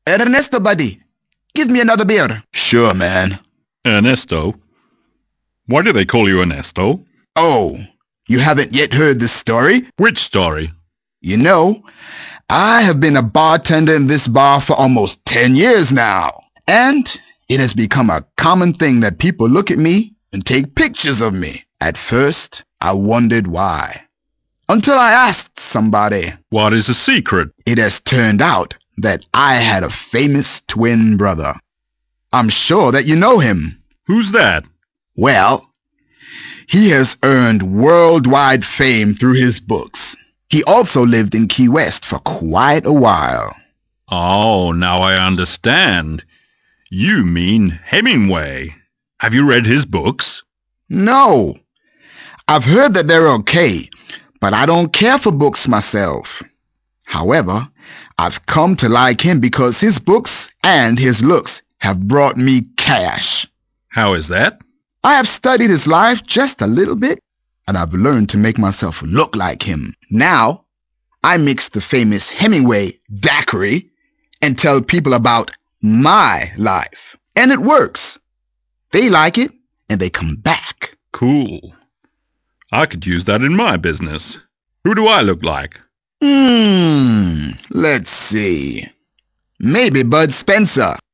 Ernesto, buddy, give me another beer. Sure, man. Ernesto? Why do they call you Ernesto? Oh, you haven't yet heard the story? Which story? You know, I have been a bartender in this bar for almost 10 years now, and it has become a common thing that people look at me and take pictures of me. At first, I wondered why. Until I asked somebody. What is the secret? It has turned out that I had a famous twin brother. I'm sure that you know him. Who's that? Well, he has earned worldwide fame through his books. He also lived in Key West for quite a while. Oh, now I understand. You mean Hemingway. Have you read his books? No. I've heard that they're okay, but I don't care for books myself. However, I've come to like him because his books and his looks have brought me cash. How is that? I have studied his life just a little bit, and I've learned to make myself look like him. Now, I mix the famous Hemingway daiquiri and tell people about my life. And it works. They like it, and they come back. Cool. I could use that in my business. Who do I look like? Let's see. Maybe Bud Spencer.